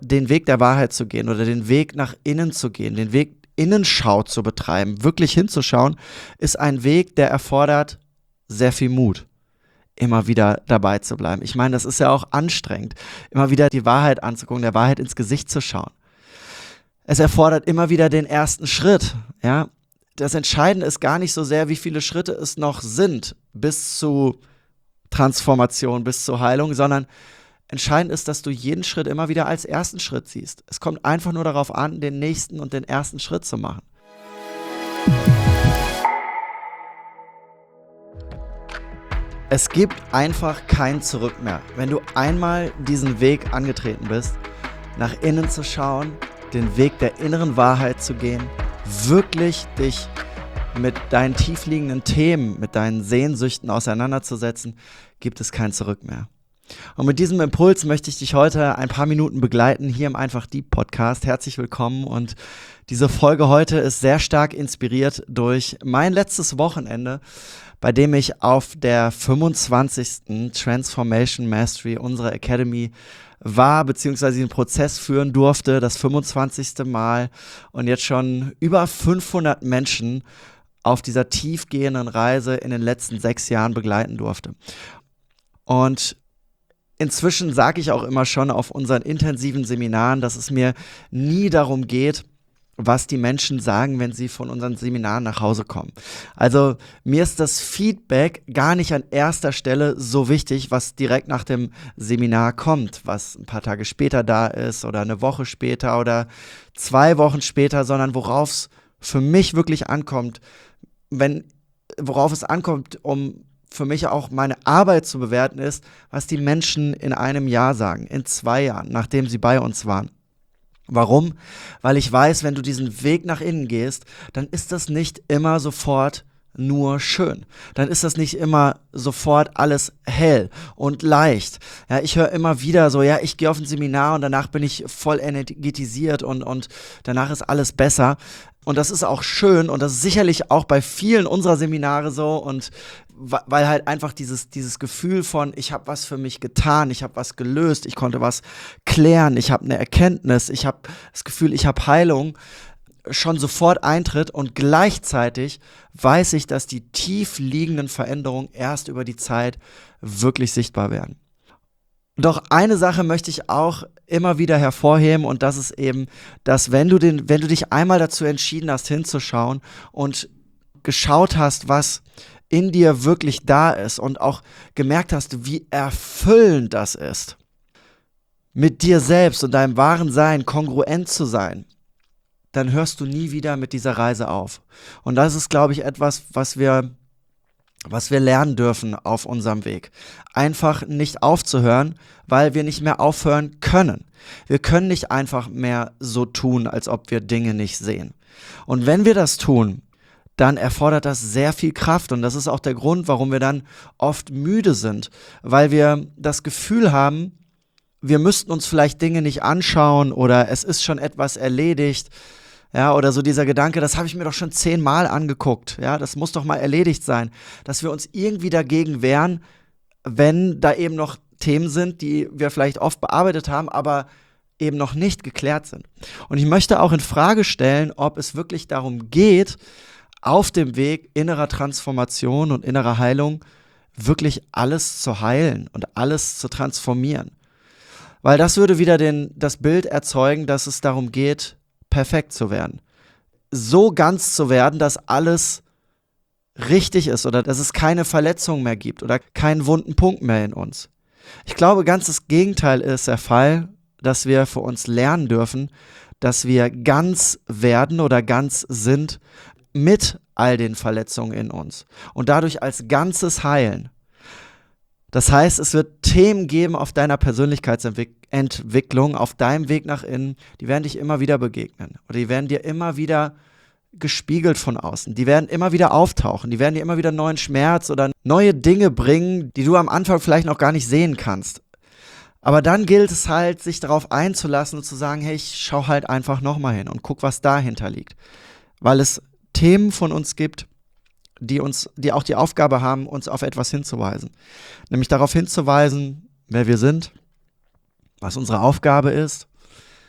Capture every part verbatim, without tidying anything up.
den Weg der Wahrheit zu gehen oder den Weg nach innen zu gehen, den Weg Innenschau zu betreiben, wirklich hinzuschauen, ist ein Weg, der erfordert sehr viel Mut, immer wieder dabei zu bleiben. Ich meine, das ist ja auch anstrengend, immer wieder die Wahrheit anzugucken, der Wahrheit ins Gesicht zu schauen. Es erfordert immer wieder den ersten Schritt, ja. Das Entscheidende ist gar nicht so sehr, wie viele Schritte es noch sind bis zu Transformation, bis zur Heilung, sondern entscheidend ist, dass du jeden Schritt immer wieder als ersten Schritt siehst. Es kommt einfach nur darauf an, den nächsten und den ersten Schritt zu machen. Es gibt einfach kein Zurück mehr. Wenn du einmal diesen Weg angetreten bist, nach innen zu schauen, den Weg der inneren Wahrheit zu gehen, wirklich dich mit deinen tiefliegenden Themen, mit deinen Sehnsüchten auseinanderzusetzen, gibt es kein Zurück mehr. Und mit diesem Impuls möchte ich dich heute ein paar Minuten begleiten, hier im Einfach Deep Podcast. Herzlich willkommen, und diese Folge heute ist sehr stark inspiriert durch mein letztes Wochenende, bei dem ich auf der fünfundzwanzigsten Transformation Mastery unserer Academy war, beziehungsweise den Prozess führen durfte, das fünfundzwanzigste Mal, und jetzt schon über fünfhundert Menschen auf dieser tiefgehenden Reise in den letzten sechs Jahren begleiten durfte. Und inzwischen sage ich auch immer schon auf unseren intensiven Seminaren, dass es mir nie darum geht, was die Menschen sagen, wenn sie von unseren Seminaren nach Hause kommen. Also mir ist das Feedback gar nicht an erster Stelle so wichtig, was direkt nach dem Seminar kommt, was ein paar Tage später da ist oder eine Woche später oder zwei Wochen später, sondern worauf es für mich wirklich ankommt, wenn, worauf es ankommt, um für mich auch meine Arbeit zu bewerten, ist, was die Menschen in einem Jahr sagen, in zwei Jahren, nachdem sie bei uns waren. Warum? Weil ich weiß, wenn du diesen Weg nach innen gehst, dann ist das nicht immer sofort nur schön. Dann ist das nicht immer sofort alles hell und leicht. Ja, ich höre immer wieder so, ja, ich gehe auf ein Seminar und danach bin ich voll energetisiert und, und danach ist alles besser. Und das ist auch schön, und das ist sicherlich auch bei vielen unserer Seminare so, und weil halt einfach dieses, dieses Gefühl von, ich habe was für mich getan, ich habe was gelöst, ich konnte was klären, ich habe eine Erkenntnis, ich habe das Gefühl, ich habe Heilung, schon sofort eintritt, und gleichzeitig weiß ich, dass die tief liegenden Veränderungen erst über die Zeit wirklich sichtbar werden. Doch eine Sache möchte ich auch immer wieder hervorheben, und das ist eben, dass wenn du den, wenn du dich einmal dazu entschieden hast, hinzuschauen und geschaut hast, was in dir wirklich da ist, und auch gemerkt hast, wie erfüllend das ist, mit dir selbst und deinem wahren Sein kongruent zu sein, dann hörst du nie wieder mit dieser Reise auf. Und das ist, glaube ich, etwas, was wir was wir lernen dürfen auf unserem Weg. Einfach nicht aufzuhören, weil wir nicht mehr aufhören können. Wir können nicht einfach mehr so tun, als ob wir Dinge nicht sehen. Und wenn wir das tun, dann erfordert das sehr viel Kraft. Und das ist auch der Grund, warum wir dann oft müde sind, weil wir das Gefühl haben, wir müssten uns vielleicht Dinge nicht anschauen oder es ist schon etwas erledigt. Ja, oder so dieser Gedanke, das habe ich mir doch schon zehnmal angeguckt. Ja, das muss doch mal erledigt sein. Dass wir uns irgendwie dagegen wehren, wenn da eben noch Themen sind, die wir vielleicht oft bearbeitet haben, aber eben noch nicht geklärt sind. Und ich möchte auch in Frage stellen, ob es wirklich darum geht, auf dem Weg innerer Transformation und innerer Heilung wirklich alles zu heilen und alles zu transformieren. Weil das würde wieder den, das Bild erzeugen, dass es darum geht, perfekt zu werden. So ganz zu werden, dass alles richtig ist oder dass es keine Verletzungen mehr gibt oder keinen wunden Punkt mehr in uns. Ich glaube, ganz das Gegenteil ist der Fall, dass wir für uns lernen dürfen, dass wir ganz werden oder ganz sind mit all den Verletzungen in uns und dadurch als Ganzes heilen. Das heißt, es wird Themen geben auf deiner Persönlichkeitsentwicklung, auf deinem Weg nach innen, die werden dich immer wieder begegnen oder die werden dir immer wieder gespiegelt von außen. Die werden immer wieder auftauchen, die werden dir immer wieder neuen Schmerz oder neue Dinge bringen, die du am Anfang vielleicht noch gar nicht sehen kannst. Aber dann gilt es halt, sich darauf einzulassen und zu sagen, hey, ich schau halt einfach nochmal hin und guck, was dahinter liegt. Weil es Themen von uns gibt, die uns, die auch die Aufgabe haben, uns auf etwas hinzuweisen. Nämlich darauf hinzuweisen, wer wir sind, was unsere Aufgabe ist,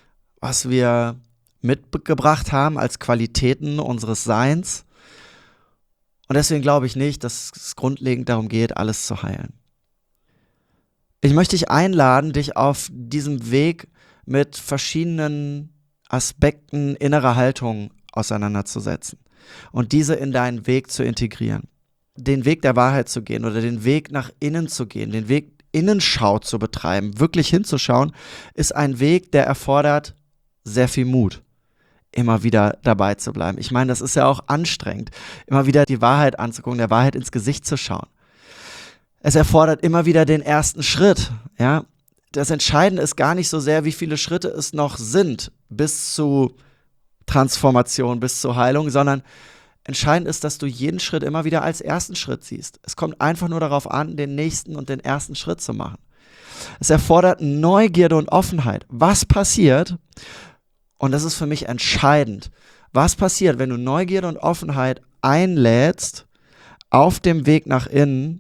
was wir mitgebracht haben als Qualitäten unseres Seins. Und deswegen glaube ich nicht, dass es grundlegend darum geht, alles zu heilen. Ich möchte dich einladen, dich auf diesem Weg mit verschiedenen Aspekten innerer Haltung auseinanderzusetzen und diese in deinen Weg zu integrieren. Den Weg der Wahrheit zu gehen oder den Weg nach innen zu gehen, den Weg Innenschau zu betreiben, wirklich hinzuschauen, ist ein Weg, der erfordert sehr viel Mut, immer wieder dabei zu bleiben. Ich meine, das ist ja auch anstrengend, immer wieder die Wahrheit anzugucken, der Wahrheit ins Gesicht zu schauen. Es erfordert immer wieder den ersten Schritt, ja. Das Entscheidende ist gar nicht so sehr, wie viele Schritte es noch sind bis zu Transformation, bis zur Heilung, sondern entscheidend ist, dass du jeden Schritt immer wieder als ersten Schritt siehst. Es kommt einfach nur darauf an, den nächsten und den ersten Schritt zu machen. Es erfordert Neugierde und Offenheit. Was passiert, und das ist für mich entscheidend, was passiert, wenn du Neugierde und Offenheit einlädst auf dem Weg nach innen,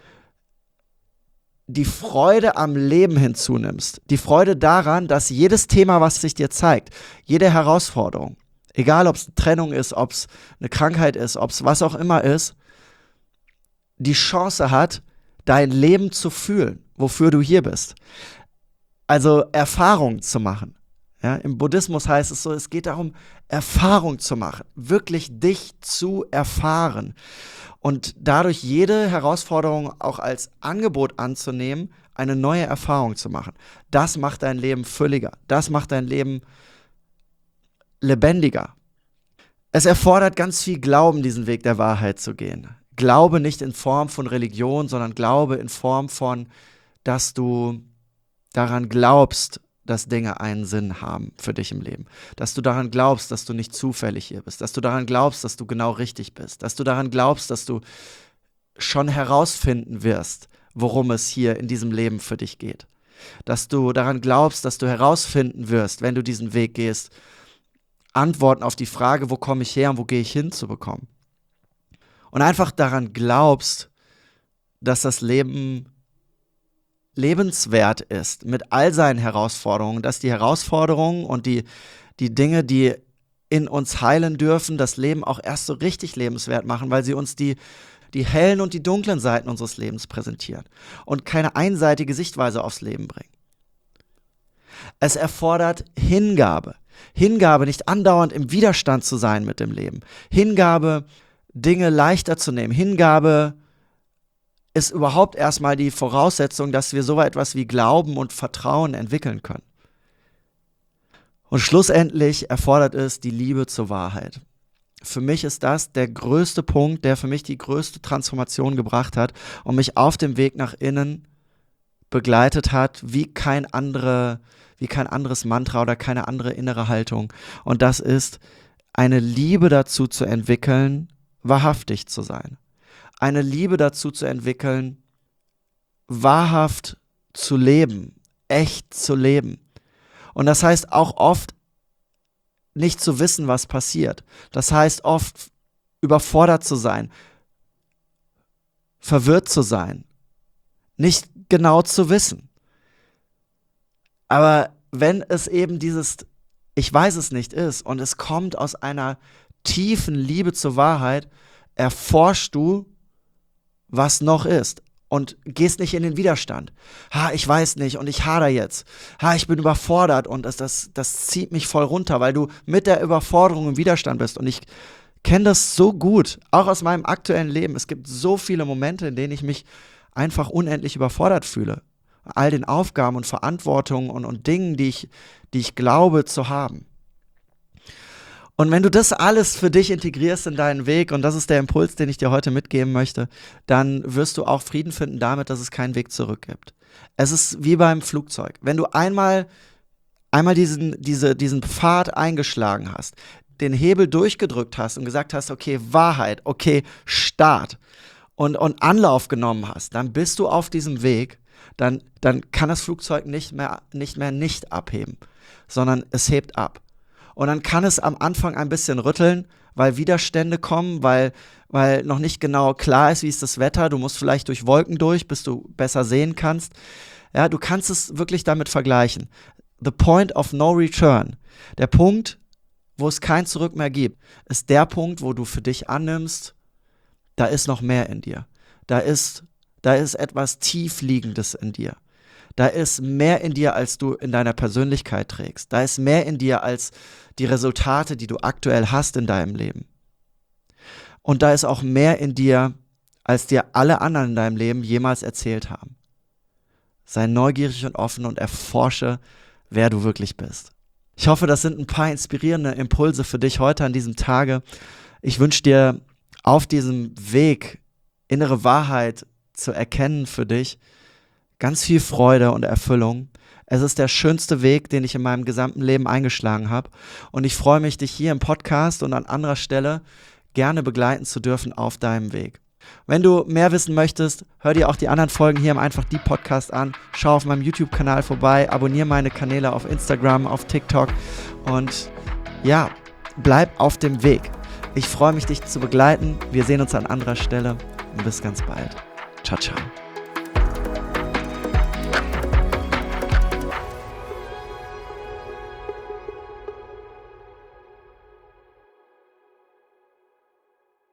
die Freude am Leben hinzunimmst, die Freude daran, dass jedes Thema, was sich dir zeigt, jede Herausforderung, egal ob es eine Trennung ist, ob es eine Krankheit ist, ob es was auch immer ist, die Chance hat, dein Leben zu fühlen, wofür du hier bist. Also Erfahrung zu machen. Ja, im Buddhismus heißt es so, es geht darum, Erfahrung zu machen, wirklich dich zu erfahren und dadurch jede Herausforderung auch als Angebot anzunehmen, eine neue Erfahrung zu machen. Das macht dein Leben fülliger, das macht dein Leben lebendiger. Es erfordert ganz viel Glauben, diesen Weg der Wahrheit zu gehen. Glaube nicht in Form von Religion, sondern Glaube in Form von, dass du daran glaubst, dass Dinge einen Sinn haben für dich im Leben. Dass du daran glaubst, dass du nicht zufällig hier bist. Dass du daran glaubst, dass du genau richtig bist. Dass du daran glaubst, dass du schon herausfinden wirst, worum es hier in diesem Leben für dich geht. Dass du daran glaubst, dass du herausfinden wirst, wenn du diesen Weg gehst, Antworten auf die Frage, wo komme ich her und wo gehe ich hin, zu bekommen. Und einfach daran glaubst, dass das Leben lebenswert ist mit all seinen Herausforderungen, dass die Herausforderungen und die, die Dinge, die in uns heilen dürfen, das Leben auch erst so richtig lebenswert machen, weil sie uns die, die hellen und die dunklen Seiten unseres Lebens präsentieren und keine einseitige Sichtweise aufs Leben bringen. Es erfordert Hingabe. Hingabe, nicht andauernd im Widerstand zu sein mit dem Leben. Hingabe, Dinge leichter zu nehmen. Hingabe ist überhaupt erstmal die Voraussetzung, dass wir so etwas wie Glauben und Vertrauen entwickeln können. Und schlussendlich erfordert es die Liebe zur Wahrheit. Für mich ist das der größte Punkt, der für mich die größte Transformation gebracht hat und mich auf dem Weg nach innen begleitet hat, wie kein andere, wie kein anderes Mantra oder keine andere innere Haltung. Und das ist, eine Liebe dazu zu entwickeln, wahrhaftig zu sein. Eine Liebe dazu zu entwickeln, wahrhaft zu leben, echt zu leben. Und das heißt auch oft nicht zu wissen, was passiert. Das heißt oft überfordert zu sein, verwirrt zu sein, nicht genau zu wissen. Aber wenn es eben dieses Ich weiß es nicht ist und es kommt aus einer tiefen Liebe zur Wahrheit, erforschst du, was noch ist und gehst nicht in den Widerstand. Ha, ich weiß nicht und ich hader jetzt. Ha, ich bin überfordert und das, das, das zieht mich voll runter, weil du mit der Überforderung im Widerstand bist. Und ich kenne das so gut, auch aus meinem aktuellen Leben. Es gibt so viele Momente, in denen ich mich einfach unendlich überfordert fühle. All den Aufgaben und Verantwortungen und, und Dingen, die ich, die ich glaube zu haben. Und wenn du das alles für dich integrierst in deinen Weg, und das ist der Impuls, den ich dir heute mitgeben möchte, dann wirst du auch Frieden finden damit, dass es keinen Weg zurück gibt. Es ist wie beim Flugzeug. Wenn du einmal, einmal diesen, diese, diesen Pfad eingeschlagen hast, den Hebel durchgedrückt hast und gesagt hast, okay, Wahrheit, okay, Start und, und Anlauf genommen hast, dann bist du auf diesem Weg, dann, dann kann das Flugzeug nicht mehr, nicht mehr nicht abheben, sondern es hebt ab. Und dann kann es am Anfang ein bisschen rütteln, weil Widerstände kommen, weil, weil noch nicht genau klar ist, wie ist das Wetter. Du musst vielleicht durch Wolken durch, bis du besser sehen kannst. Ja, du kannst es wirklich damit vergleichen. the point of no return, der Punkt, wo es kein Zurück mehr gibt, ist der Punkt, wo du für dich annimmst, da ist noch mehr in dir. Da ist, da ist etwas Tiefliegendes in dir. Da ist mehr in dir, als du in deiner Persönlichkeit trägst. Da ist mehr in dir als die Resultate, die du aktuell hast in deinem Leben. Und da ist auch mehr in dir, als dir alle anderen in deinem Leben jemals erzählt haben. Sei neugierig und offen und erforsche, wer du wirklich bist. Ich hoffe, das sind ein paar inspirierende Impulse für dich heute an diesem Tage. Ich wünsche dir auf diesem Weg, innere Wahrheit zu erkennen für dich, ganz viel Freude und Erfüllung. Es ist der schönste Weg, den ich in meinem gesamten Leben eingeschlagen habe. Und ich freue mich, dich hier im Podcast und an anderer Stelle gerne begleiten zu dürfen auf deinem Weg. Wenn du mehr wissen möchtest, hör dir auch die anderen Folgen hier im Einfach Die Podcast an. Schau auf meinem YouTube-Kanal vorbei, abonniere meine Kanäle auf Instagram, auf TikTok und ja, bleib auf dem Weg. Ich freue mich, dich zu begleiten. Wir sehen uns an anderer Stelle und bis ganz bald. Ciao, ciao.